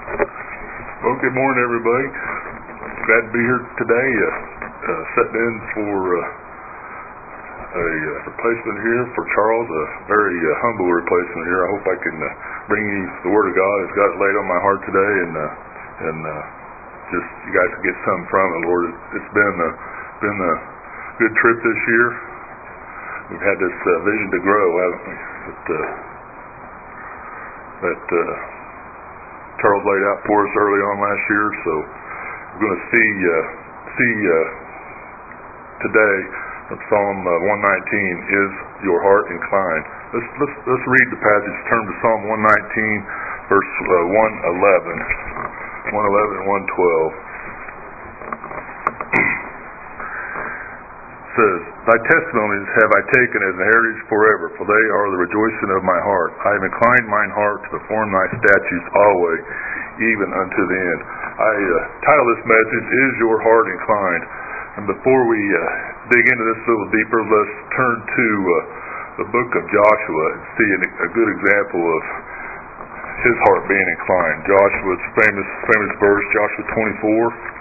Well, good morning, everybody. Glad to be here today. Sitting in for a replacement here for Charles, a very humble replacement here. I hope I can bring you the Word of God as God's laid on my heart today, and just you guys can get something from it, Lord. It's been a good trip this year. We've had this vision to grow, haven't we? That Charles laid out for us early on last year. So we're going to see today from Psalm 119. Is your heart inclined? Let's read the passage. Turn to Psalm 119, verse 111 and 112. Says, Thy testimonies have I taken as an heritage forever, for they are the rejoicing of my heart. I have inclined mine heart to perform thy statutes always, even unto the end. I title this message, Is Your Heart Inclined? And before we dig into this a little deeper, let's turn to the book of Joshua and see a good example of his heart being inclined. Joshua's famous verse, Joshua 24.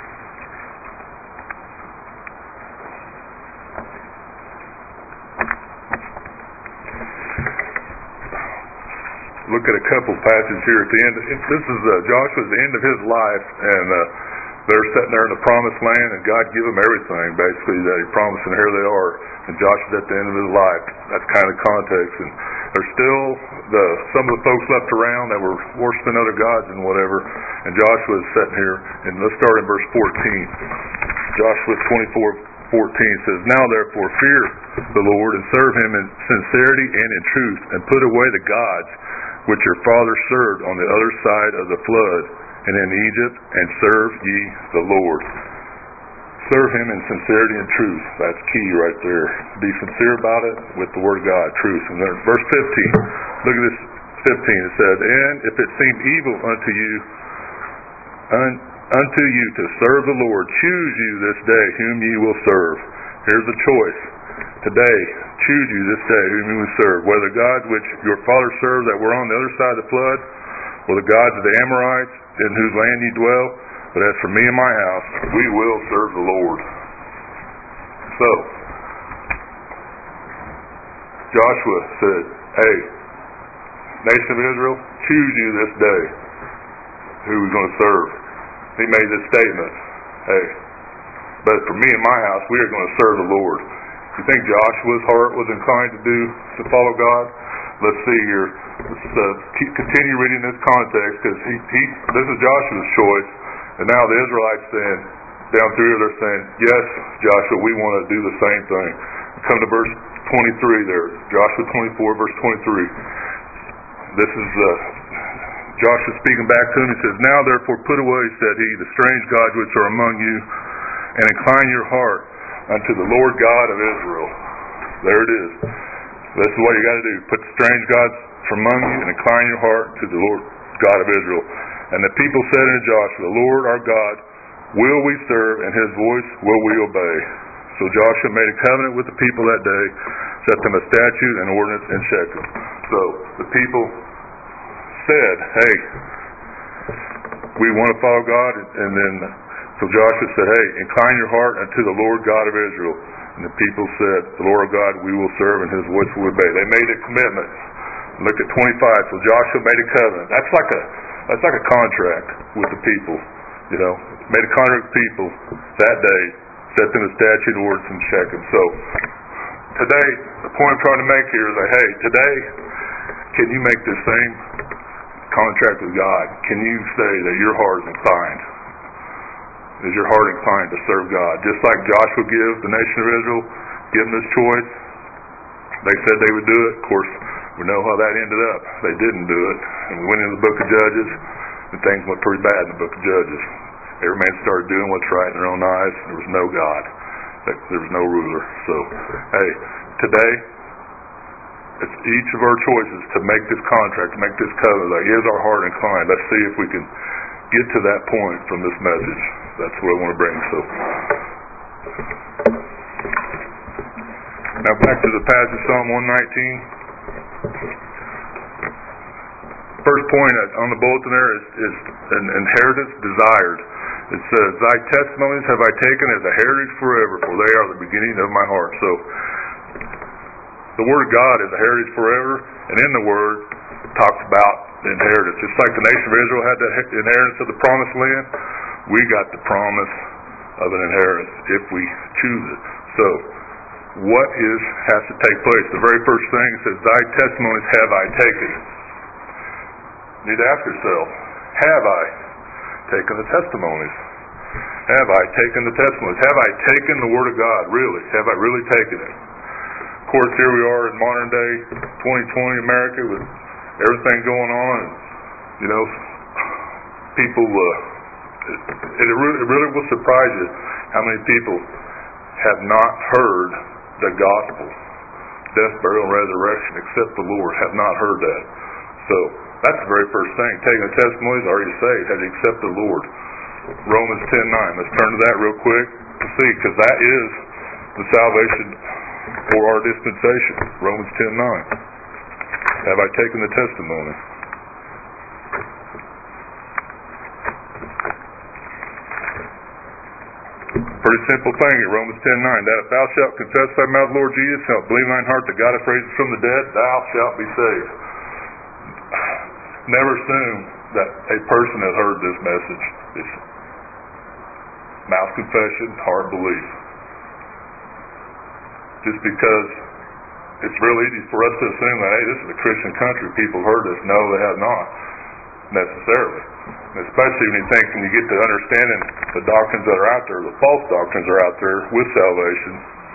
Look at a couple passages here at the end. This is Joshua's end of his life, and they're sitting there in the promised land, and God gave them everything, basically, that He promised, and here they are. And Joshua's at the end of his life. That's kind of the context. And there's still some of the folks left around that were worshiping other gods and whatever, and Joshua's sitting here. And let's start in verse 14. Joshua 24:14 says, Now therefore fear the Lord, and serve Him in sincerity and in truth, and put away the gods which your fathers served on the other side of the flood, and in Egypt, and serve ye the Lord. Serve Him in sincerity and truth. That's key right there. Be sincere about it with the Word of God, truth. And then verse 15. Look at this 15. It says, And if it seem evil unto you to serve the Lord, choose you this day whom ye will serve. Here's the choice. Today, choose you this day whom you will serve, whether gods which your fathers served that were on the other side of the flood, or the gods of the Amorites in whose land ye dwell. But as for me and my house, we will serve the Lord. So, Joshua said, Hey, nation of Israel, choose you this day who we're going to serve. He made this statement, Hey, but for me and my house, we are going to serve the Lord. You think Joshua's heart was inclined to follow God? Let's see here. Let's continue reading this context, because this is Joshua's choice, and now the Israelites saying, down through here, they're saying, Yes, Joshua, we want to do the same thing. Come to verse 23 there, Joshua 24, verse 23. This is Joshua speaking back to him. He says, Now therefore put away, said he, the strange gods which are among you, and incline your heart unto the Lord God of Israel. There it is. This is what you got to do. Put the strange gods from among you and incline your heart to the Lord God of Israel. And the people said unto Joshua, Lord our God, will we serve, and His voice will we obey? So Joshua made a covenant with the people that day, set them a statute and ordinance in Shechem. So the people said, Hey, we want to follow God, and then so Joshua said, Hey, incline your heart unto the Lord God of Israel. And the people said, The Lord God we will serve, and His voice will obey. They made a commitment. Look at 25. So Joshua made a covenant. That's like a contract with the people. You know, made a contract with people that day, set them a statute and ordinance in Shechem. So today, the point I'm trying to make here is that, hey, today, can you make this same contract with God? Can you say that your heart is inclined? Is your heart inclined to serve God? Just like Joshua gave the nation of Israel, give them this choice. They said they would do it. Of course, we know how that ended up. They didn't do it. And we went into the book of Judges, and things went pretty bad in the book of Judges. Every man started doing what's right in their own eyes. There was no God. There was no ruler. So, hey, today, it's each of our choices to make this contract, to make this covenant. Like, is our heart inclined? Let's see if we can get to that point from this message. That's what I want to bring. So, now back to the passage, Psalm 119. first point on the bulletin there is an inheritance desired. It says, thy testimonies have I taken as a heritage forever, for they are the beginning of my heart. So, the Word of God is a heritage forever, and in the Word, it talks about the inheritance. Just like the nation of Israel had the inheritance of the promised land, we got the promise of an inheritance if we choose it. So, what has to take place? The very first thing says, thy testimonies have I taken. You need to ask yourself, have I taken the testimonies? Have I taken the testimonies? Have I taken the Word of God? Really? Have I really taken it? Of course, here we are in modern day 2020 America with everything going on. And, people, it really will surprise you how many people have not heard the gospel, death, burial, and resurrection, except the Lord, have not heard that. So, that's the very first thing. Taking the testimonies, are you saved? Have you accepted the Lord? Romans 10:9. Let's turn to that real quick to see, because that is the salvation for our dispensation. Romans 10:9. Have I taken the testimony? Pretty simple thing in Romans 10:9. That if thou shalt confess thy mouth, Lord Jesus, shalt believe in thine heart that God hath raised him from the dead, thou shalt be saved. Never assume that a person has heard this message. It's mouth confession, heart belief. Just because it's real easy for us to assume that, hey, this is a Christian country, people have heard this. No, they have not, necessarily. And especially when you get to understanding the doctrines that are out there, the false doctrines are out there with salvation,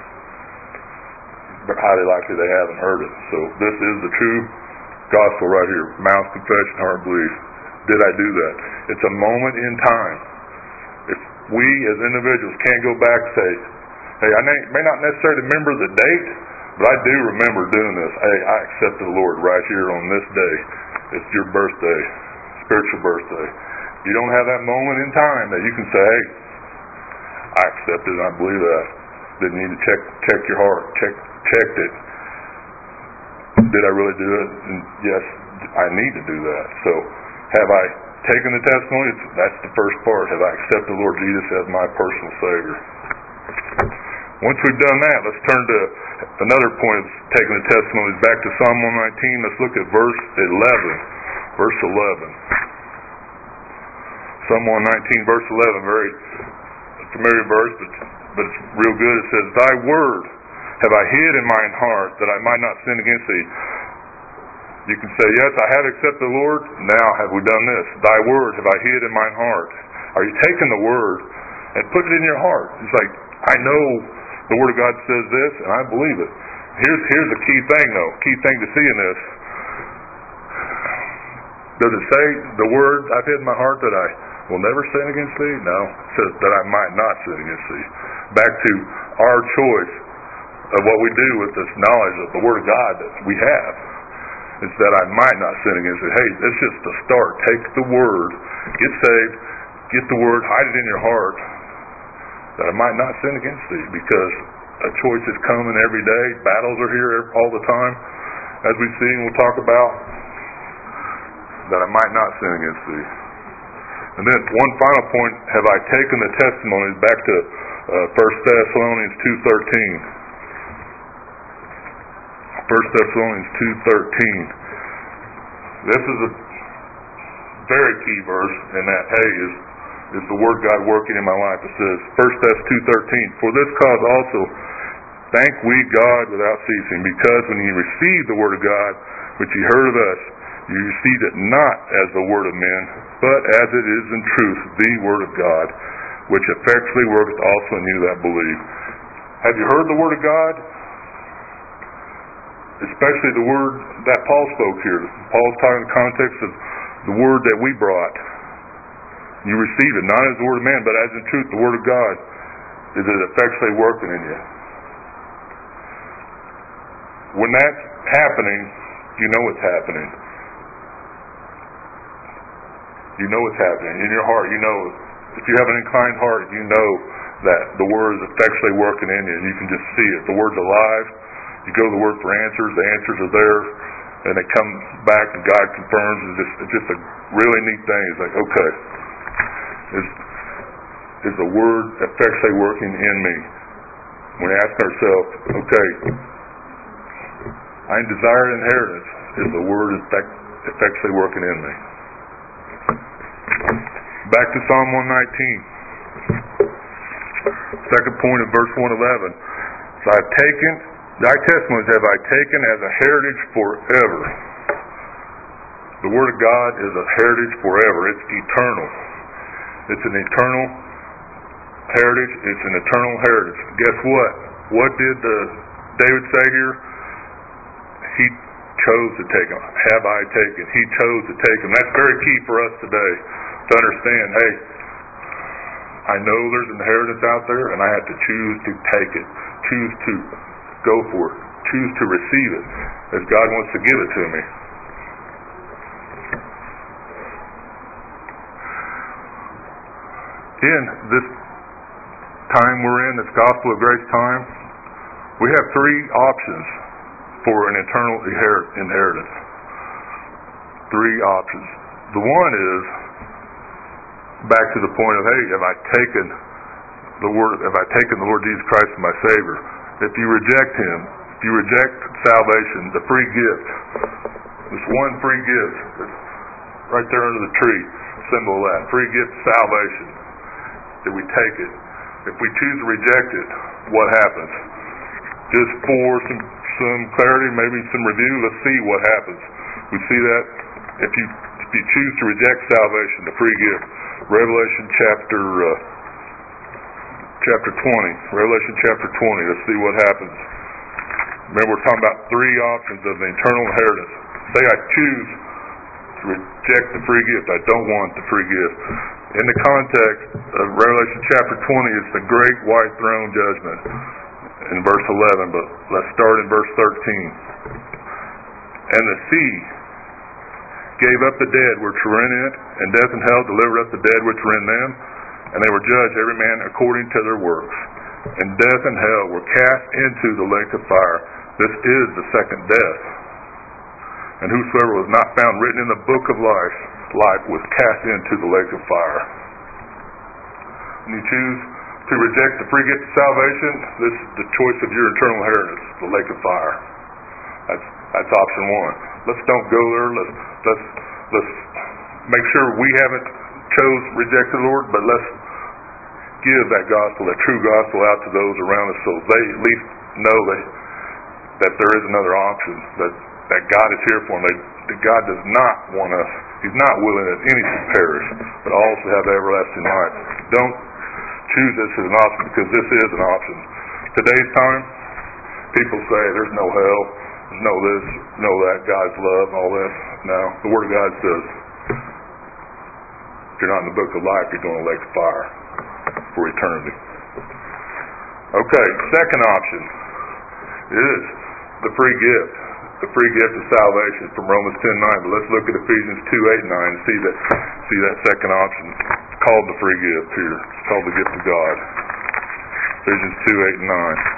but highly likely they haven't heard it. So this is the true gospel right here. Mouth confession, heart belief. Did I do that? It's a moment in time. If we as individuals can't go back and say, hey, I may not necessarily remember the date, but I do remember doing this. Hey, I accepted the Lord right here on this day. It's your birthday, spiritual birthday. You don't have that moment in time that you can say, hey, I accepted it and I believe that. Then you need to check your heart. Checked it. Did I really do it? And yes, I need to do that. So, have I taken the testimony? That's the first part. Have I accepted the Lord Jesus as my personal Savior? Once we've done that, let's turn to another point of taking the testimonies. Back to Psalm 119. Let's look at verse 11. Verse 11. Psalm 119, verse 11. Very familiar verse, but it's real good. It says, thy word have I hid in mine heart, that I might not sin against thee. You can say, yes, I have accepted the Lord. Now have we done this? Thy word have I hid in mine heart. Are you taking the word and put it in your heart? It's like, I know the Word of God says this, and I believe it. Here's the key thing, though. Key thing to see in this. Does it say the word I've hid in my heart that I will never sin against thee? No. It says that I might not sin against thee. Back to our choice of what we do with this knowledge of the Word of God that we have. It's that I might not sin against thee. Hey, it's just a start. Take the Word, get saved, get the Word, hide it in your heart, that I might not sin against thee, because a choice is coming every day. Battles are here all the time, as we see and we'll talk about, that I might not sin against thee. And then one final point, have I taken the testimonies? Back to 1 Thessalonians 2:13. 1 Thessalonians 2:13. This is a very key verse in that, hey, is the Word God working in my life. It says, 1 Thess 2:13, for this cause also thank we God without ceasing, because when ye received the Word of God, which ye heard of us, ye received it not as the word of men, but as it is in truth the Word of God, which effectually worketh also in you that believe. Have you heard the Word of God? Especially the word that Paul spoke here. Paul's talking in the context of the word that we brought. You receive it, not as the word of man, but as in truth the Word of God. Is it effectually working in you? When that's happening, you know it's happening. You know it's happening. In your heart, you know. If you have an inclined heart, you know that the Word is effectually working in you, and you can just see it. The Word's alive. You go to the Word for answers. The answers are there. and they come back and God confirms. It's just a really neat thing. It's like, okay, is the Word effectually working in me? When we ask ourselves, okay, I desire inheritance, is the Word effectually working in me? Back to Psalm 119. Second point of verse 111. So I've taken, thy testimonies have I taken as a heritage forever. The Word of God is a heritage forever. It's eternal. It's an eternal heritage. It's an eternal heritage. Guess what? What did David say here? He chose to take them. Have I taken? He chose to take them. That's very key for us today to understand, hey, I know there's inheritance out there, and I have to choose to take it. Choose to go for it. Choose to receive it as God wants to give it to me. In this time we're in, this Gospel of Grace time, we have three options for an eternal inheritance. Three options. The one is back to the point of, hey, have I taken the Lord Jesus Christ as my Savior? If you reject Him, if you reject salvation, the free gift, this one free gift that's right there under the tree, symbol of that, free gift of salvation, that we take it. If we choose to reject it, what happens? Just for some clarity, maybe some review, let's see what happens. We see that if you choose to reject salvation, the free gift. Revelation chapter 20. Revelation chapter 20. Let's see what happens. Remember, we're talking about three options of the eternal inheritance. Say I choose to reject the free gift. I don't want the free gift. In the context of Revelation chapter 20, it's the great white throne judgment in verse 11. But let's start in verse 13. And the sea gave up the dead which were in it, and death and hell delivered up the dead which were in them, and they were judged every man according to their works. And death and hell were cast into the lake of fire. This is the second death. And whosoever was not found written in the book of life was cast into the lake of fire. When you choose to reject the free gift of salvation, this is the choice of your eternal inheritance, the lake of fire. That's option one. Let's don't go there. Let's make sure we haven't chose reject the Lord, but let's give that gospel, that true gospel, out to those around us, so they at least know that there is another option, that God is here for them. That God does not want us. He's not willing that any should perish, but all should have everlasting life. Don't choose this as an option, because this is an option. Today's time, people say there's no hell. Know this, know that, God's love, all this. No, the Word of God says, if you're not in the book of life, you're going to lake of fire for eternity. Okay, second option is the free gift. The free gift of salvation from Romans 10:9. But let's look at Ephesians 2:8 and 9 and see that second option. It's called the free gift here. It's called the gift of God. Ephesians 2:8 and 9.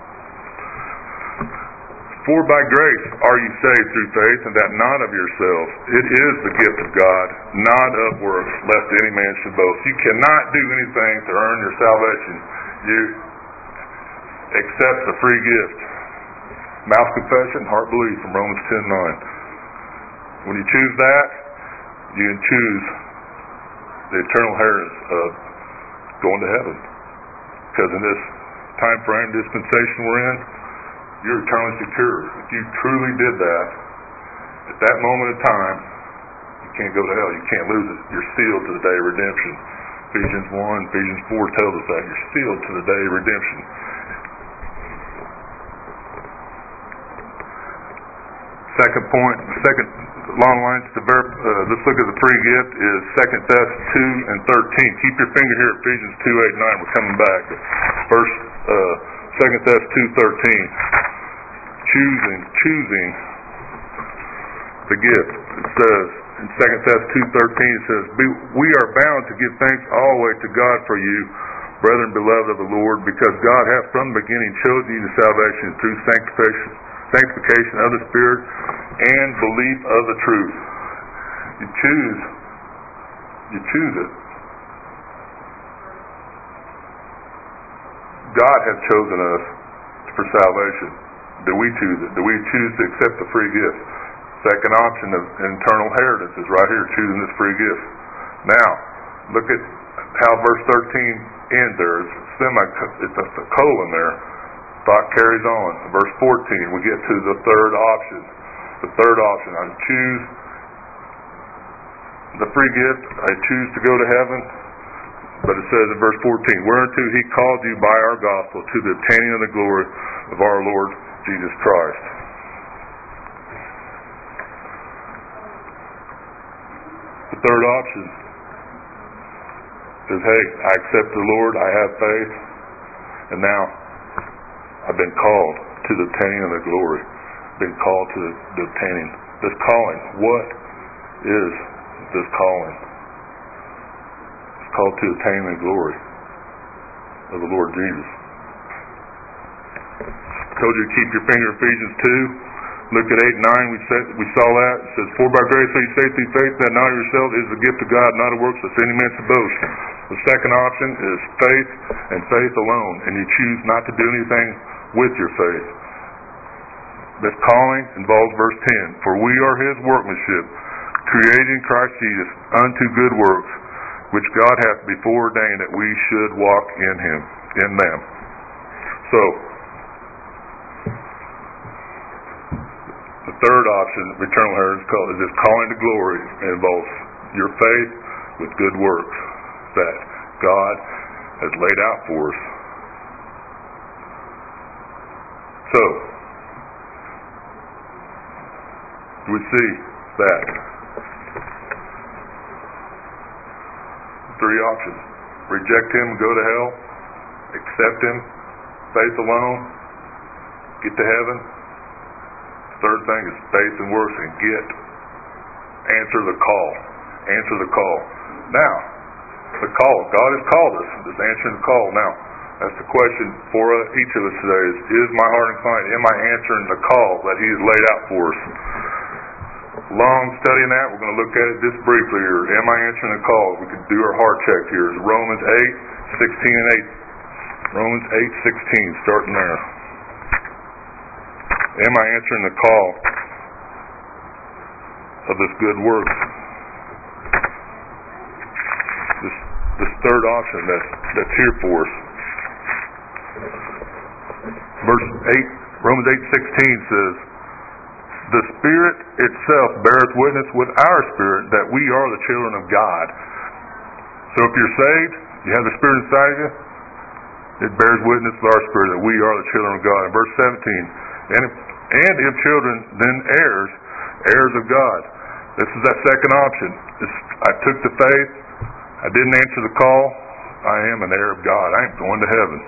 For by grace are you saved through faith, and that not of yourselves. It is the gift of God, not of works, lest any man should boast. You cannot do anything to earn your salvation. You accept the free gift. Mouth confession, heart belief from Romans 10:9. When you choose that, you can choose the eternal inheritance of going to heaven. Because in this time frame, dispensation we're in, you're eternally secure. If you truly did that, at that moment of time, you can't go to hell. You can't lose it. You're sealed to the day of redemption. Ephesians 1, Ephesians 4 tells us that. You're sealed to the day of redemption. Second point, second long lines to let's look at the free gift is 2 Thess 2 and 13. Keep your finger here at Ephesians 2:8-9. We're coming back. First, 2 Thess 2:13. Choosing the gift. It says in 2 Thess 2:13, it says, we are bound to give thanks always to God for you, brethren beloved of the Lord, because God hath from the beginning chosen you to salvation through sanctification of the Spirit and belief of the truth. You choose it. God has chosen us for salvation. Do we choose it? Do we choose to accept the free gift? Second option of eternal inheritance is right here, choosing this free gift. Now, look at how verse 13 ends there. It's a colon there. Thought carries on. Verse 14, we get to the third option. The third option, I choose the free gift. I choose to go to heaven. But it says in verse 14, whereunto he called you by our gospel to the obtaining of the glory of our Lord Jesus Christ. The third option is, hey, I accept the Lord, I have faith, and now I've been called to the obtaining of the glory. Been called to the obtaining. This calling, what is this calling? It's called to attain the glory of the Lord Jesus. I told you to keep your finger in Ephesians 2. Look at 8 and 9. We saw that. It says, for by grace are you saved through faith, that not of yourself is the gift of God, not of works, lest any man should boast. The second option is faith and faith alone, and you choose not to do anything with your faith. This calling involves verse 10. For we are his workmanship, created in Christ Jesus unto good works, which God hath before ordained that we should walk in them. So, the third option of eternal inheritance is this calling to glory. It involves your faith with good works that God has laid out for us. So, we see that three options. Reject him, go to hell. Accept him, faith alone, get to heaven. Third thing is faith and works, and answer the call. Answer the call. Now, the call. God has called us. Just answering the call. Now, that's the question for each of us today is my heart inclined? Am I answering the call that he has laid out for us? Long studying that, we're going to look at it just briefly here. Am I answering the call? We can do our heart check here. It's Romans 8, 16 and 8. Romans 8, 16, starting there. Am I answering the call of this good work? This third option that's here for us. Verse 8, Romans 8:16 says, the Spirit itself beareth witness with our spirit that we are the children of God. So if you're saved, you have the Spirit inside of you, it bears witness with our spirit that we are the children of God. In verse 17, and if children, then heirs of God. This is that second option. I took the faith, I didn't answer the call, I am an heir of God. I am going to heaven.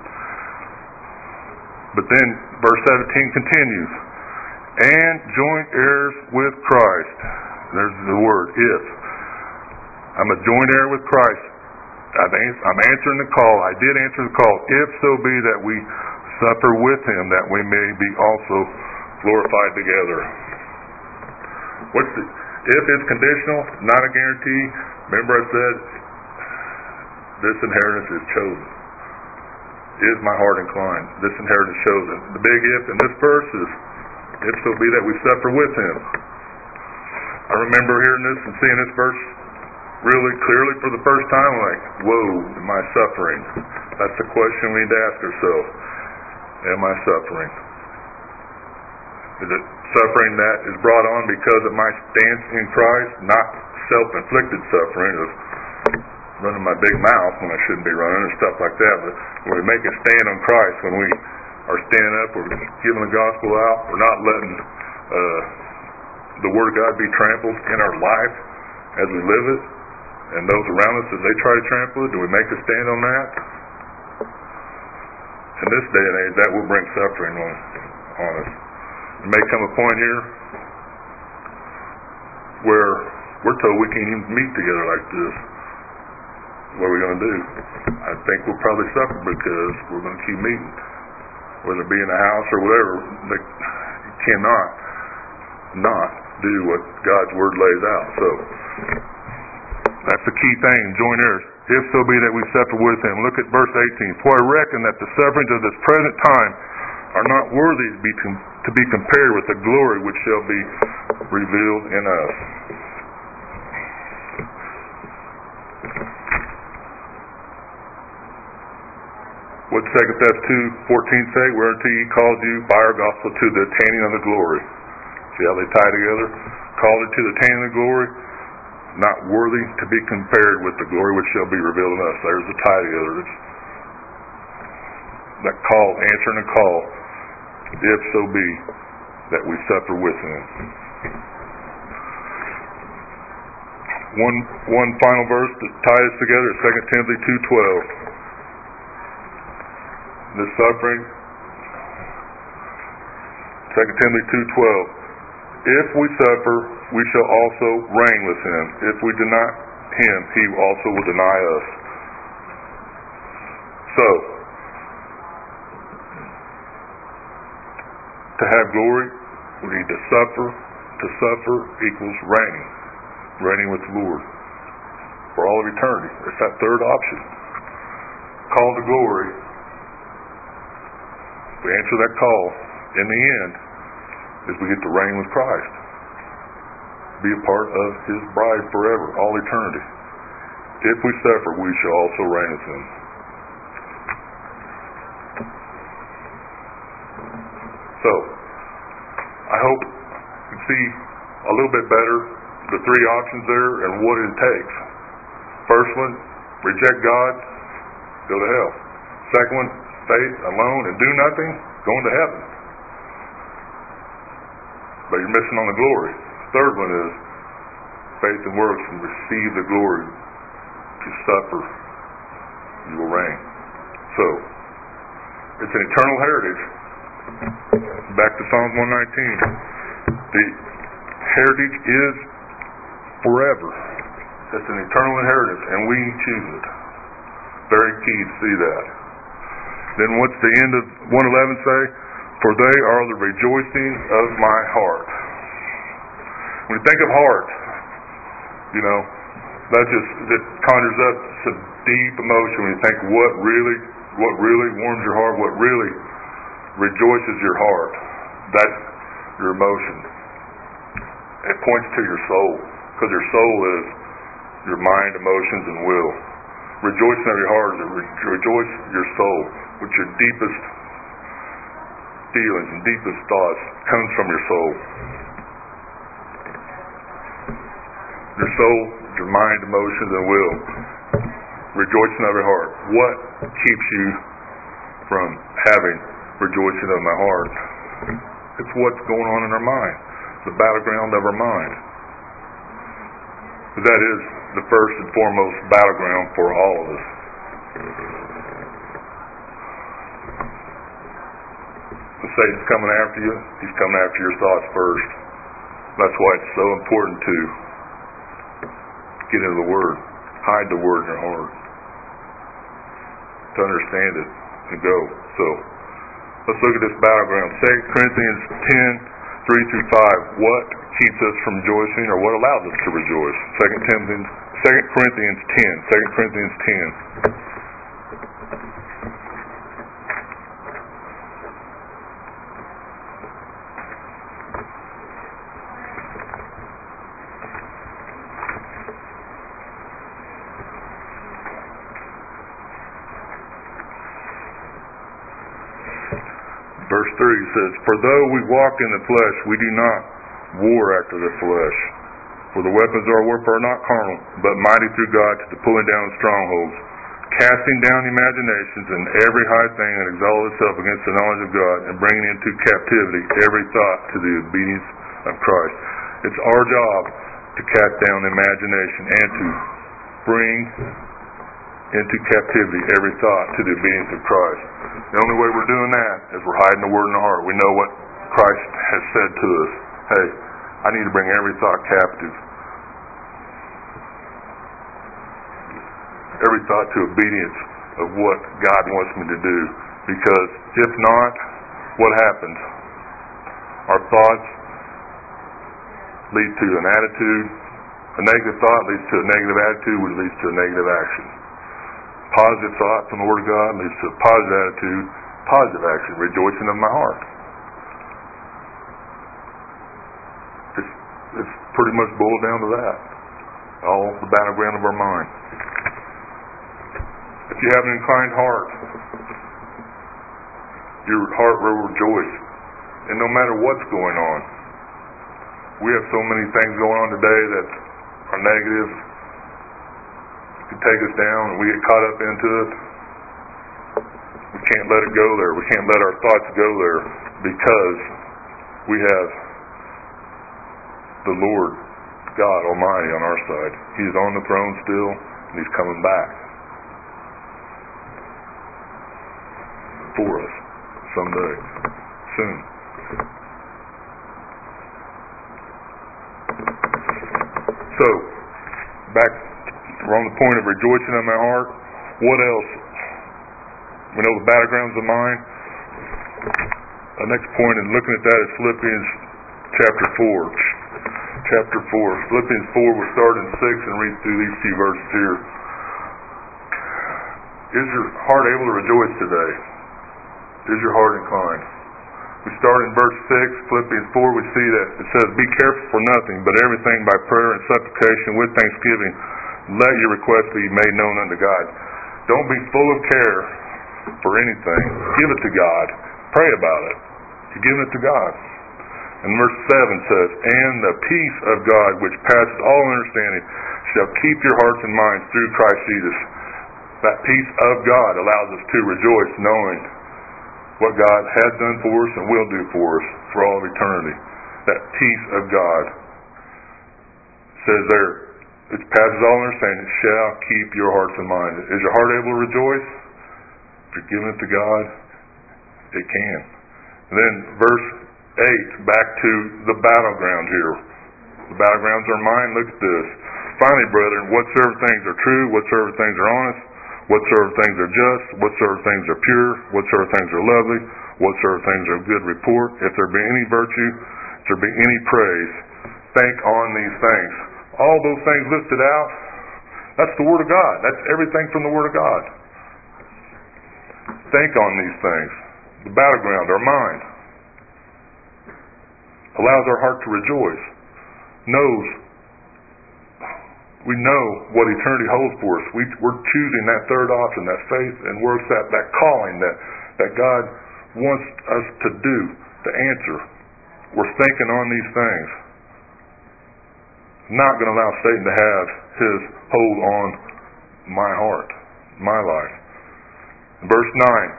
But then verse 17 continues, and joint heirs with Christ. There's the word, if. I'm a joint heir with Christ. I'm answering the call. I did answer the call. If so be that we suffer with him, that we may be also glorified together. If it's conditional, not a guarantee. Remember I said, this inheritance is chosen. Is my heart inclined? This inheritance is chosen. The big if in this verse is, if so be that we suffer with him. I remember hearing this and seeing this verse really clearly for the first time, like, whoa, am I suffering? That's the question we need to ask ourselves. Am I suffering? Is it suffering that is brought on because of my stance in Christ, not self-inflicted suffering of running my big mouth when I shouldn't be running and stuff like that, but when we make a stand on Christ, when we are standing up, we're giving the gospel out, we're not letting the Word of God be trampled in our life as we live it, and those around us as they try to trample it, do we make a stand on that? In this day and age, that will bring suffering on us. There may come a point here where we're told we can't even meet together like this. What are we going to do? I think we'll probably suffer because we're going to keep meeting. Whether it be in the house or whatever, you cannot. not do what God's Word lays out. So, that's the key thing, joint heirs. If so be that we suffer with him. Look at verse 18. For I reckon that the sufferings of this present time are not worthy to be compared with the glory which shall be revealed in us. What 2 Thess 2:14 say? Whereunto he called you by our gospel to the attaining of the glory. See how they tie together? Called it to the attaining of the glory, not worthy to be compared with the glory which shall be revealed in us. There's the tie together. It's that call, answering a call, if so be that we suffer with him. One final verse to tie us together is 2 Timothy 2:12. The suffering, 2 Timothy 2:12. If we suffer, we shall also reign with him. If we deny him, he also will deny us. So, to have glory, we need to suffer. To suffer equals reigning. Reigning with the Lord for all of eternity. It's that third option. Call to glory. If we answer that call, in the end, is we get to reign with Christ. Be a part of his bride forever, all eternity. If we suffer, we shall also reign with him. So, I hope you can see a little bit better the three options there and what it takes. First one, reject God, go to hell. Second one, stay alone and do nothing, going to heaven. But you're missing on the glory. Third one is faith and works and receive the glory. To suffer, you will reign. So, it's an eternal heritage. Back to Psalms 119. The heritage is forever. It's an eternal inheritance, and we choose it. Very key to see that. Then what's the end of 111 say? For they are the rejoicing of my heart. When you think of heart, that conjures up some deep emotion when you think what really warms your heart, what really rejoices your heart. That's your emotion. It points to your soul, because your soul is your mind, emotions, and will. Rejoicing of your heart is rejoice your soul, which your deepest feelings and deepest thoughts comes from your soul. Your soul, your mind, emotions, and will. Rejoicing of your heart. What keeps you from having rejoicing of my heart? It's what's going on in our mind. The battleground of our mind. That is the first and foremost battleground for all of us. When Satan's coming after you, he's coming after your thoughts first. That's why it's so important to get into the Word. Hide the Word in your heart. To understand it and go. So, let's look at this battleground. 2 Corinthians 10:3-5. What keeps us from rejoicing, or what allows us to rejoice? 2 Corinthians 10. Verse 3 says, For though we walk in the flesh, we do not war after the flesh. For the weapons of our warfare are not carnal, but mighty through God to the pulling down of strongholds, casting down imaginations and every high thing that exalts itself against the knowledge of God, and bringing into captivity every thought to the obedience of Christ. It's our job to cast down imagination and to bring into captivity every thought to the obedience of Christ. The only way we're doing that is we're hiding the Word in our heart. We know what Christ has said to us. Hey, I need to bring every thought captive. Every thought to obedience of what God wants me to do. Because if not, what happens? Our thoughts leads to an attitude. A negative thought leads to a negative attitude, which leads to a negative action. Positive thought from the Word of God leads to a positive attitude, positive action, rejoicing of my heart. It's pretty much boiled down to that. All the battleground of our mind. If you have an inclined heart, your heart will rejoice. And no matter what's going on, we have so many things going on today that are negative, can take us down, and we get caught up into it. We can't let it go there. We can't let our thoughts go there because we have the Lord God Almighty on our side. He's on the throne still, and He's coming back for us someday, soon. So, back, we're on the point of rejoicing in my heart. What else? We know the battlegrounds of mine. The next point in looking at that is Philippians chapter 4. Chapter 4. Philippians 4, we'll start in 6 and read through these few verses here. Is your heart able to rejoice today? Is your heart inclined? We start in verse 6, Philippians 4, we see that it says, "Be careful for nothing, but everything by prayer and supplication with thanksgiving, let your requests be made known unto God." Don't be full of care for anything. Give it to God. Pray about it. You're giving it to God. And verse 7 says, "And the peace of God, which passes all understanding, shall keep your hearts and minds through Christ Jesus." That peace of God allows us to rejoice, knowing what God has done for us and will do for us for all of eternity. That peace of God says there, it passes all understanding, it shall keep your hearts and minds. Is your heart able to rejoice? If you're giving it to God, it can. And then verse 8, back to the battleground here. The battlegrounds are mine. Look at this. "Finally, brethren, whatsoever things are true, whatsoever things are honest, whatsoever things are just, whatsoever things are pure, whatsoever things are lovely, whatsoever things are of good report, if there be any virtue, if there be any praise, think on these things." All those things listed out, that's the Word of God. That's everything from the Word of God. Think on these things. The battleground, our mind, allows our heart to rejoice. We know what eternity holds for us. We're choosing that third option, that faith and works, that calling that God wants us to do, to answer. We're thinking on these things. Not going to allow Satan to have his hold on my heart, my life. Verse 9.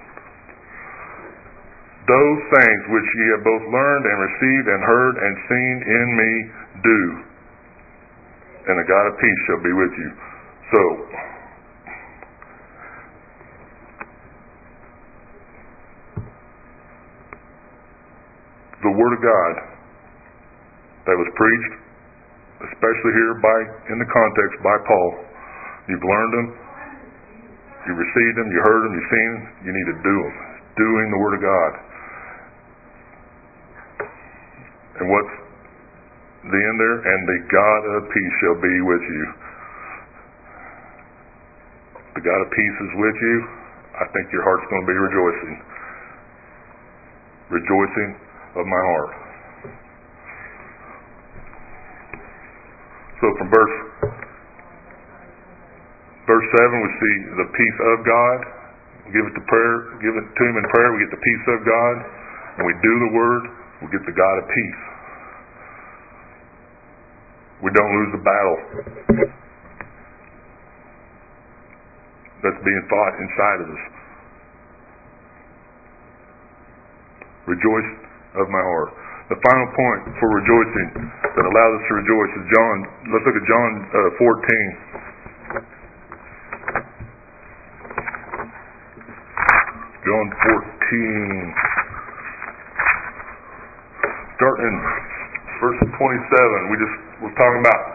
"Those things which ye have both learned and received and heard and seen in me do, and the God of peace shall be with you." So, the Word of God that was preached, especially here in the context by Paul, you've learned them, you received them, you heard them, you've seen them, you need to do them. Doing the Word of God. And what's the end there? "And the God of peace shall be with you." The God of peace is with you. I think your heart's going to be rejoicing. Rejoicing of my heart. So from verse 7 we see the peace of God. Give it to prayer, give it to Him in prayer, we get the peace of God. When we do the Word, we get the God of peace. We don't lose the battle that's being fought inside of us. Rejoice of my heart. The final point for rejoicing that allows us to rejoice is John. Let's look at John 14. John 14. Starting in verse 27. We're talking about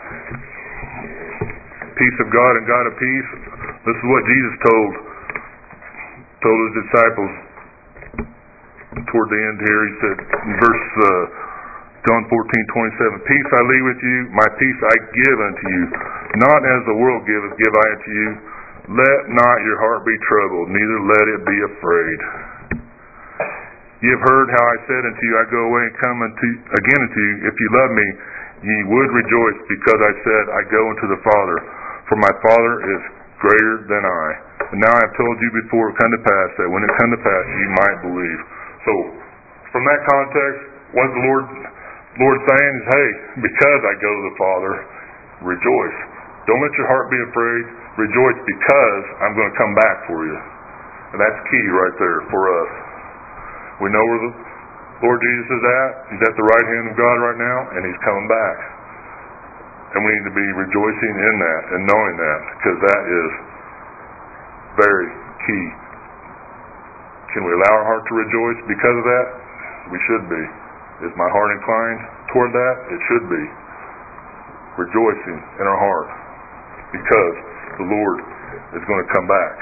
peace of God and God of peace. This is what Jesus told His disciples toward the end here. He said in verse John 14:27, peace I leave with you, my peace I give unto you. Not as the world giveth, give I unto you. Let not your heart be troubled, neither let it be afraid. Ye have heard how I said unto you, I go away and come again unto you. If ye love me, ye would rejoice, because I said, I go unto the Father. For my Father is greater than I. And now I have told you before it come to pass, that when it come to pass, ye might believe. So, from that context, what the Lord saying is, hey, because I go to the Father, rejoice. Don't let your heart be afraid. Rejoice, because I'm going to come back for you. And that's key right there for us. We know where the Lord Jesus is at. He's at the right hand of God right now, and He's coming back. And we need to be rejoicing in that and knowing that, because that is very key. Can we allow our heart to rejoice because of that? We should be. Is my heart inclined toward that? It should be. Rejoicing in our heart, because the Lord is going to come back.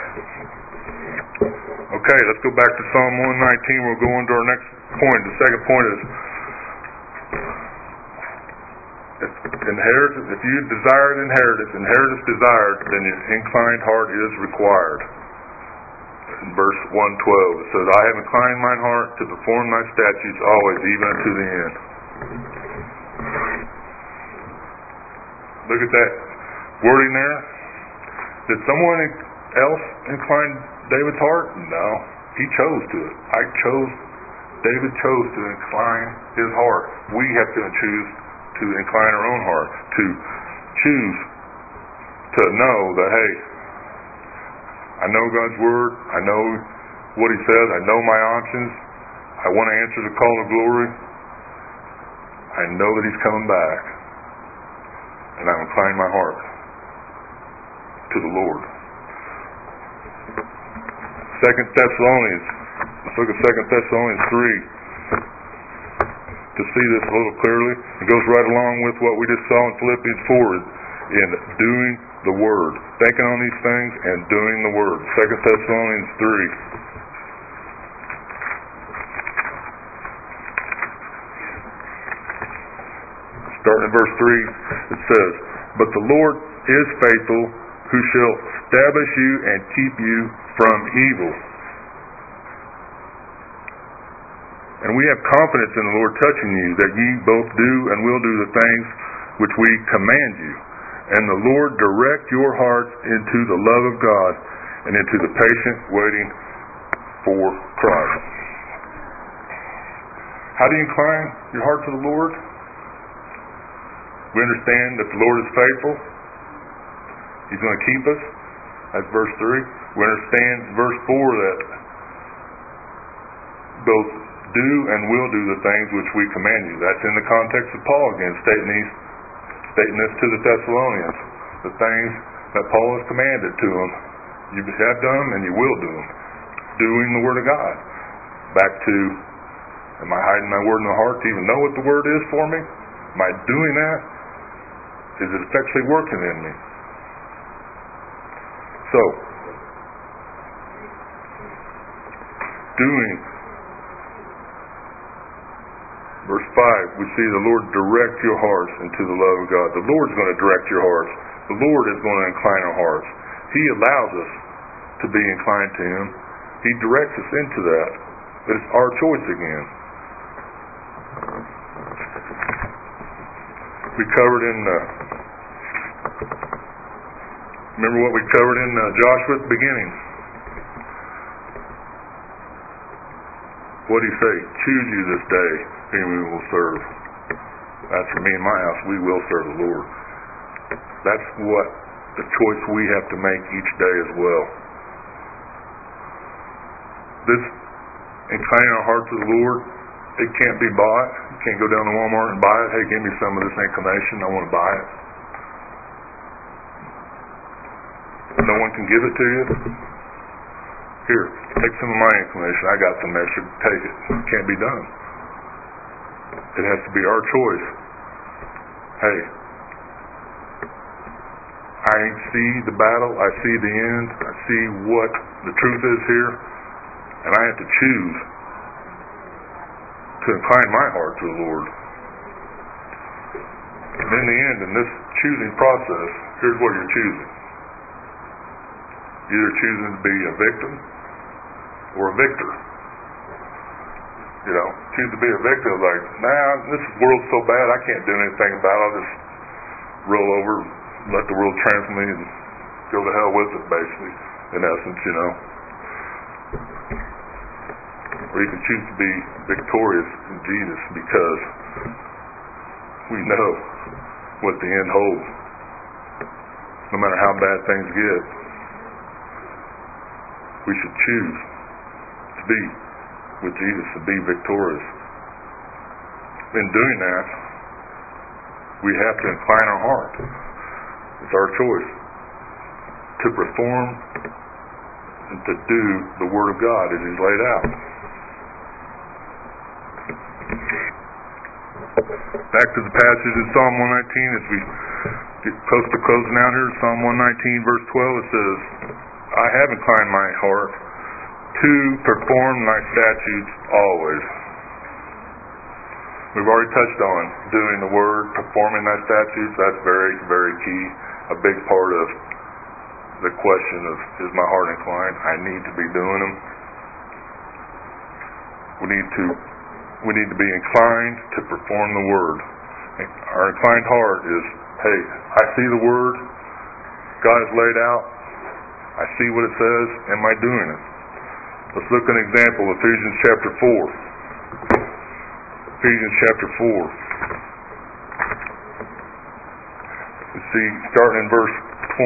Okay, let's go back to Psalm 119. We'll go on to our next point. The second point is, if you desire inheritance desired, then your inclined heart is required. In verse 112, it says, I have inclined mine heart to perform thy statutes always, even unto the end. Look at that wording there. Did someone else incline David's heart? No. He chose to. David chose to incline his heart. We have to choose to incline our own heart, to choose to know that, hey, I know God's Word, I know what He says, I know my options, I want to answer the call of glory, I know that He's coming back, and I'm inclining my heart to the Lord. 2 Thessalonians, let's look at 2 Thessalonians 3 to see this a little clearly. It goes right along with what we just saw in Philippians 4 in doing the Word, thinking on these things and doing the Word. 2 Thessalonians 3. Starting in verse 3, it says, But the Lord is faithful, who shall establish you and keep you from evil. And we have confidence in the Lord touching you, that ye both do and will do the things which we command you. And the Lord direct your hearts into the love of God and into the patient waiting for Christ. How do you incline your heart to the Lord? We understand that the Lord is faithful. He's going to keep us. That's verse 3. We understand verse 4 that both do and will do the things which we command you. That's in the context of Paul again, stating this to the Thessalonians. The things that Paul has commanded to them. You have done them and you will do them. Doing the Word of God. Back to, am I hiding my Word in the heart to even know what the Word is for me? Am I doing that? Is it effectually working in me? So, doing. Verse 5, we see the Lord direct your hearts into the love of God. The Lord's going to direct your hearts. The Lord is going to incline our hearts. He allows us to be inclined to Him. He directs us into that. But it's our choice again. We covered in, remember what we covered in Joshua at the beginning. What did He say? Choose you this day whom we will serve. That's for me and my house. We will serve the Lord. That's what the choice we have to make each day as well. This inclining our heart to the Lord, it can't be bought. You can't go down to Walmart and buy it. Hey, give me some of this inclination. I want to buy it. No one can give it to you. Here, take some of my inclination. I got some extra. Take it. It can't be done. It has to be our choice. Hey, I see the battle. I see the end. I see what the truth is here. And I have to choose to incline my heart to the Lord. And in the end, in this choosing process, here's what you're choosing. Either choosing to be a victim or a victor. Choose to be a victim, like, this world's so bad, I can't do anything about it. I'll just roll over, let the world trample me, and go to hell with it, basically, in essence, Or you can choose to be victorious in Jesus because we know what the end holds. No matter how bad things get, we should choose to be with Jesus, to be victorious. In doing that, we have to incline our heart. It's our choice to perform and to do the Word of God as He's laid out. Back to the passage in Psalm 119, as we get close to closing out here, Psalm 119 verse 12, it says, I have inclined my heart to perform thy statutes always. We've already touched on doing the Word, performing thy statutes. That's very, very key. A big part of the question of, is my heart inclined? I need to be doing them. We need to be inclined to perform the Word. Our inclined heart is, hey, I see the Word God has laid out. I see what it says. Am I doing it? Let's look at an example, Ephesians chapter 4. Ephesians chapter 4. We see, starting in verse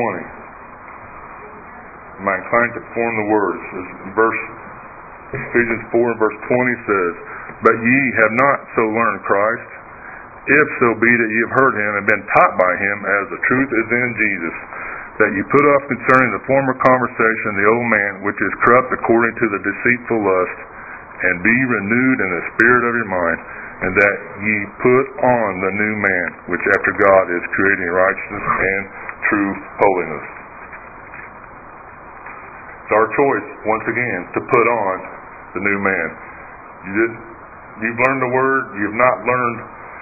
20. Am I inclined to perform the Word? Ephesians 4 and verse 20 says, But ye have not so learned Christ, if so be that ye have heard Him and been taught by Him, as the truth is in Jesus, that ye put off concerning the former conversation the old man, which is corrupt according to the deceitful lust, and be renewed in the spirit of your mind, and that ye put on the new man, which after God is creating righteousness and true holiness. It's our choice, once again, to put on the new man. You've learned the Word. You've not learned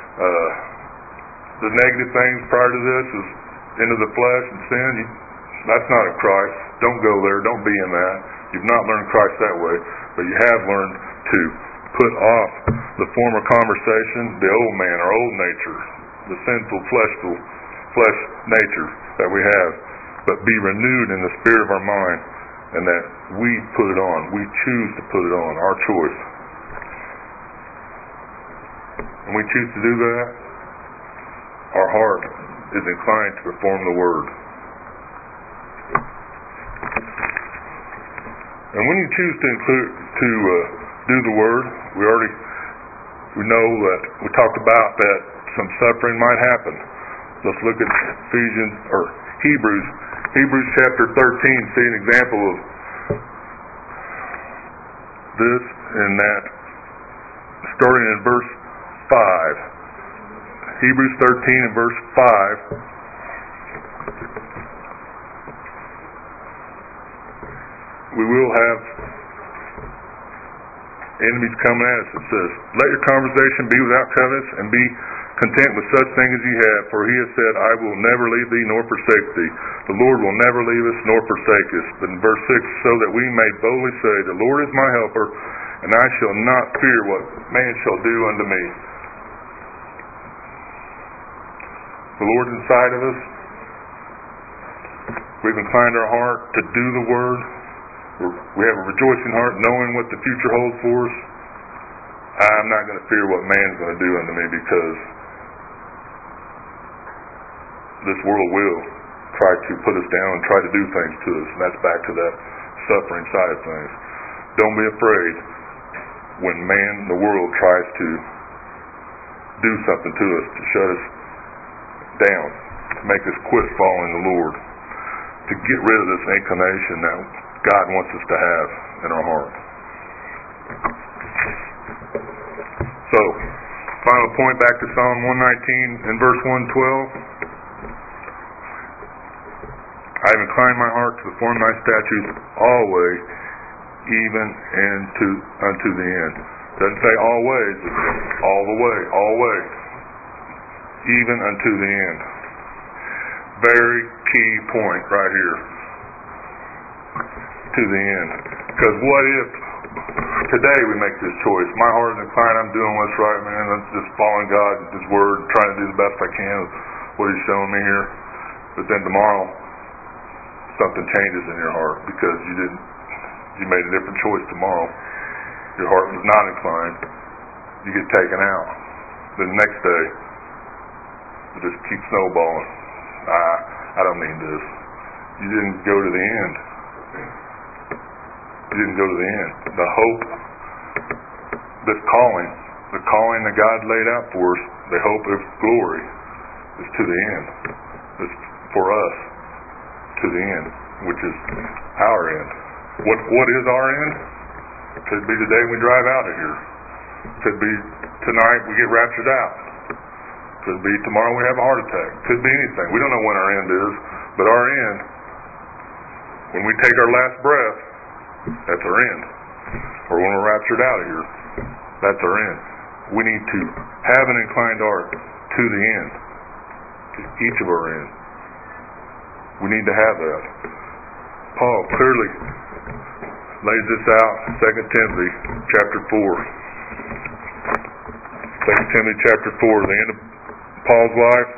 the negative things prior to this, is into the flesh and sin. That's not of Christ. Don't go there. Don't be in that. You've not learned Christ that way, but you have learned to put off the former conversation, the old man, our old nature, the sinful flesh nature that we have, but be renewed in the spirit of our mind, and that we put it on. We choose to put it on. Our choice. When we choose to do that, our heart is inclined to perform the Word. And when you choose to do the Word, we know that we talked about that some suffering might happen. Let's look at Hebrews chapter 13. See an example of this and that, starting in verse 5. Hebrews 13 and verse 5. We will have enemies coming at us. It says, Let your conversation be without covetousness, and be content with such things as ye have, for he has said, I will never leave thee nor forsake thee. The Lord will never leave us nor forsake us. But in verse 6, so that we may boldly say, The Lord is my helper, and I shall not fear what man shall do unto me. The Lord's inside of us. We've inclined our heart to do the Word. We have a rejoicing heart knowing what the future holds for us. I'm not going to fear what man's going to do unto me, because this world will try to put us down and try to do things to us. And that's back to that suffering side of things. Don't be afraid when the world tries to do something to us, to shut us down, to make us quit following the Lord, to get rid of this inclination that God wants us to have in our heart. So, final point, back to Psalm 119 and verse 112. I have inclined my heart to perform thy statutes always, even unto the end. Doesn't say always, it's all the way, always. even unto the end. Very key point right here. To the end. Because what if today we make this choice? My heart is inclined, I'm doing what's right, man. I'm just following God and His Word, trying to do the best I can with what He's showing me here. But then tomorrow, something changes in your heart because you made a different choice tomorrow. Your heart was not inclined. You get taken out. Then the next day, you just keep snowballing. I don't need this. You didn't go to the end. You didn't go to the end. The hope, this calling, the calling that God laid out for us, the hope of glory, is to the end. It's for us to the end, which is our end. What is our end? Could be the day we drive out of here. Could be tonight we get raptured out. Could be tomorrow we have a heart attack. Could be anything. We don't know when our end is, but our end, when we take our last breath, that's our end. Or when we're raptured out of here, that's our end. We need to have an inclined heart to the end, to each of our ends. We need to have that. Paul clearly lays this out in 2 Timothy chapter 4. 2 Timothy chapter 4, the end of Paul's life.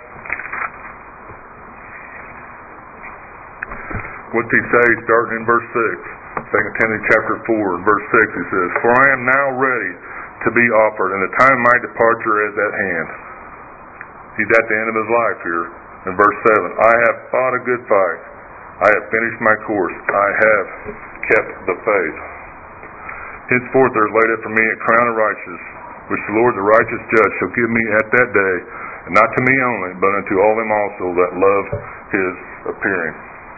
What's he say starting in verse 6? 2 Timothy chapter 4, verse 6, he says, "For I am now ready to be offered, and the time of my departure is at hand." He's at the end of his life here. In verse 7, "I have fought a good fight. I have finished my course. I have kept the faith. Henceforth there is laid up for me a crown of righteousness, which the Lord the righteous judge shall give me at that day, and not to me only, but unto all them also that love His appearing."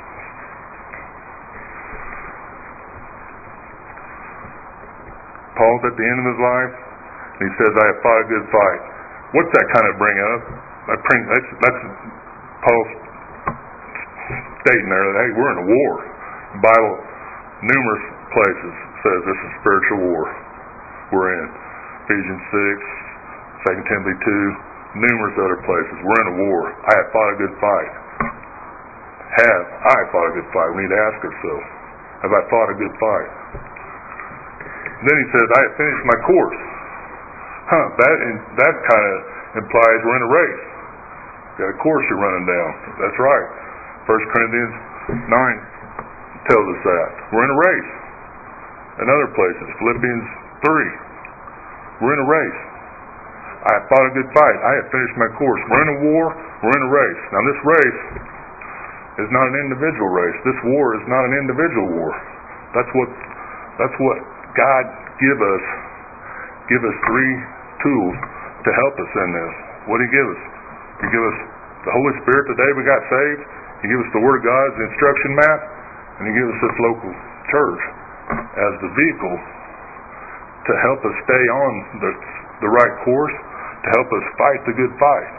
Paul's at the end of his life, and he says, "I have fought a good fight." What's that kind of bring up? That's Paul's stating there that, hey, we're in a war. The Bible, numerous places, says this is spiritual war we're in. Ephesians 6, 2 Timothy 2, numerous other places. We're in a war. I have fought a good fight. Have I fought a good fight? We need to ask ourselves, have I fought a good fight? Then he says, "I have finished my course." That kind of implies we're in a race. Got a course you're running down. That's right. 1 Corinthians 9 tells us that. We're in a race. In other places, Philippians 3, we're in a race. I have fought a good fight. I have finished my course. We're in a war. We're in a race. Now this race is not an individual race. This war is not an individual war. That's what God give us three tools to help us in this. What did He give us? He give us the Holy Spirit the day we got saved. He give us the Word of God as the instruction map, and He give us this local church as the vehicle to help us stay on the right course, to help us fight the good fight.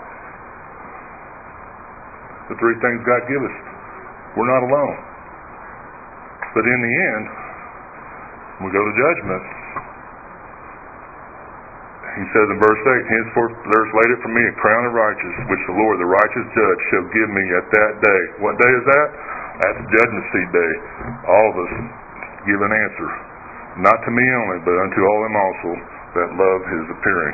The three things God give us. We're not alone. But in the end, we go to judgment. He says in verse 8, "Henceforth there is laid up for me a crown of righteousness, which the Lord, the righteous judge, shall give me at that day." What day is that? That's judgment seat day. All of us give an answer. Not to me only, but unto all them also that love His appearing.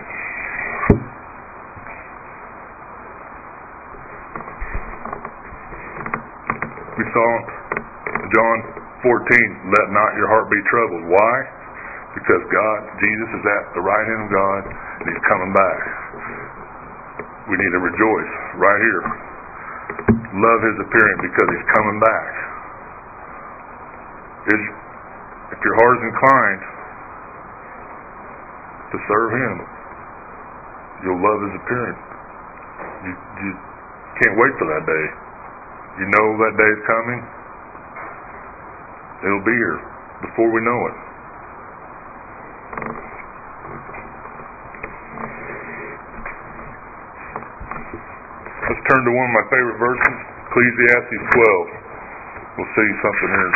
We saw John 14, "Let not your heart be troubled." Why? Because Jesus is at the right hand of God, and He's coming back. We need to rejoice right here. Love His appearing because He's coming back. If your heart is inclined to serve Him, you'll love His appearing. You can't wait for that day. You know that day is coming. It'll be here before we know it. Let's turn to one of my favorite verses, Ecclesiastes 12. We'll see something here.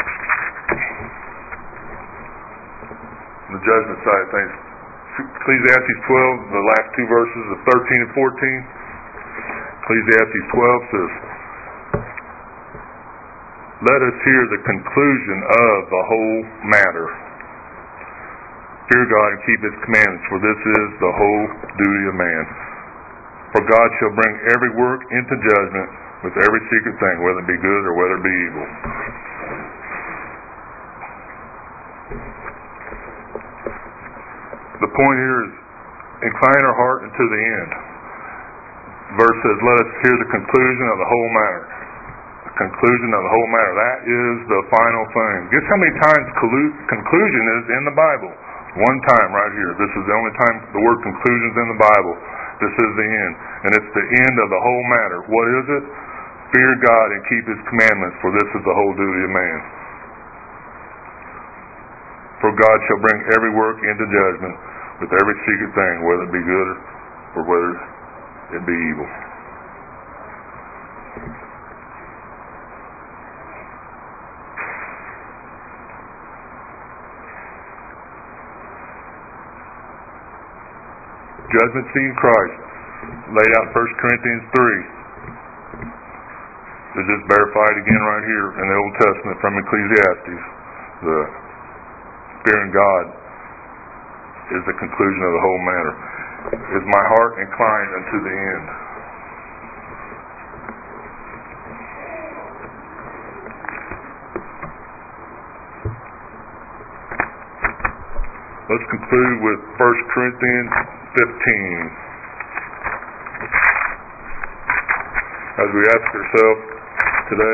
On the judgment side of things. Ecclesiastes 12, the last two verses of 13 and 14. Ecclesiastes 12 says, let us hear the conclusion of the whole matter. Fear God and keep His commandments, for this is the whole duty of man. For God shall bring every work into judgment with every secret thing, whether it be good or whether it be evil. The point here is incline our heart unto the end. Verse says, let us hear the conclusion of the whole matter. The conclusion of the whole matter. That is the final thing. Guess how many times conclusion is in the Bible? One time right here. This is the only time the word conclusion is in the Bible. This is the end. And it's the end of the whole matter. What is it? Fear God and keep His commandments, for this is the whole duty of man. For God shall bring every work into judgment with every secret thing, whether it be good or whether it be evil. Judgment seat in Christ, laid out in 1 Corinthians 3. Is just verified again right here in the Old Testament from Ecclesiastes. The fearing God is the conclusion of the whole matter. Is my heart inclined unto the end? Let's conclude with 1 Corinthians 15. As we ask ourselves today,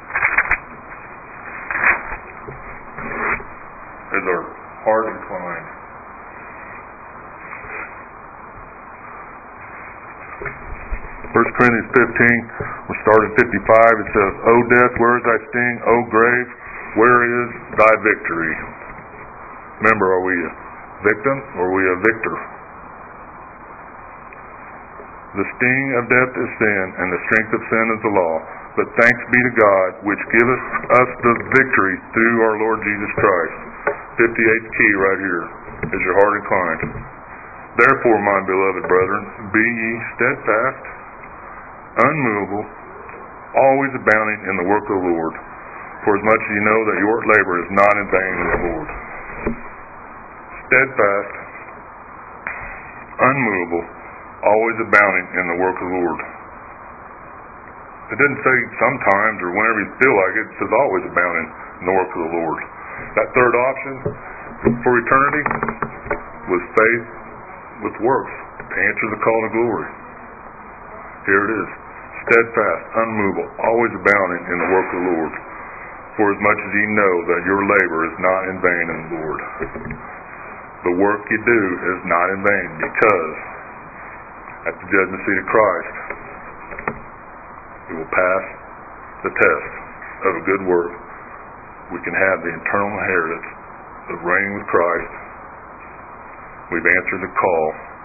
is our heart inclined? 1 Corinthians 15, we're starting 55. It says, O death, where is thy sting? O grave, where is thy victory? Remember, are we a victim or are we a victor? The sting of death is sin, and the strength of sin is the law. But thanks be to God, which giveth us the victory through our Lord Jesus Christ. 58th key right here. Is your heart inclined? Therefore, my beloved brethren, be ye steadfast, unmovable, always abounding in the work of the Lord. For as much as ye know that your labor is not in vain in the Lord. Steadfast, unmovable, always abounding in the work of the Lord. It didn't say sometimes or whenever you feel like it. It says always abounding in the work of the Lord. That third option for eternity was faith with works to answer the call to glory. Here it is. Steadfast, unmovable, always abounding in the work of the Lord. For as much as ye know that your labor is not in vain in the Lord. The work you do is not in vain, because at the judgment seat of Christ, we will pass the test of a good work. We can have the eternal inheritance of reigning with Christ. We've answered the call.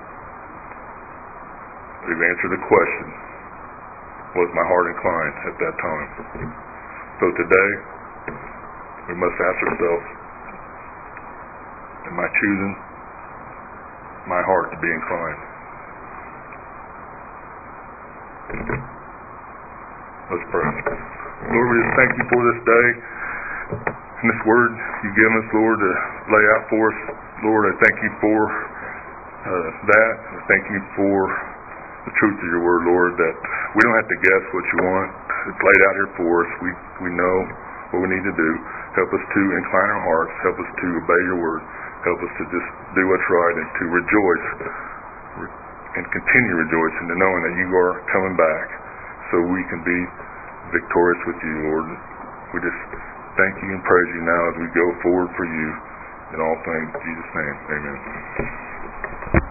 We've answered the question, was my heart inclined at that time? So today, we must ask ourselves, am I choosing my heart to be inclined? Let's pray. Lord, we just thank you for this day and this word you've given us, Lord, to lay out for us. Lord, I thank you for that. I thank you for the truth of your word, Lord, that we don't have to guess what you want. It's laid out here for us. We know what we need to do. Help us to incline our hearts. Help us to obey your word. Help us to just do what's right and to rejoice and continue rejoicing to knowing that you are coming back so we can be victorious with you, Lord. We just thank you and praise you now as we go forward for you in all things. In Jesus' name, amen.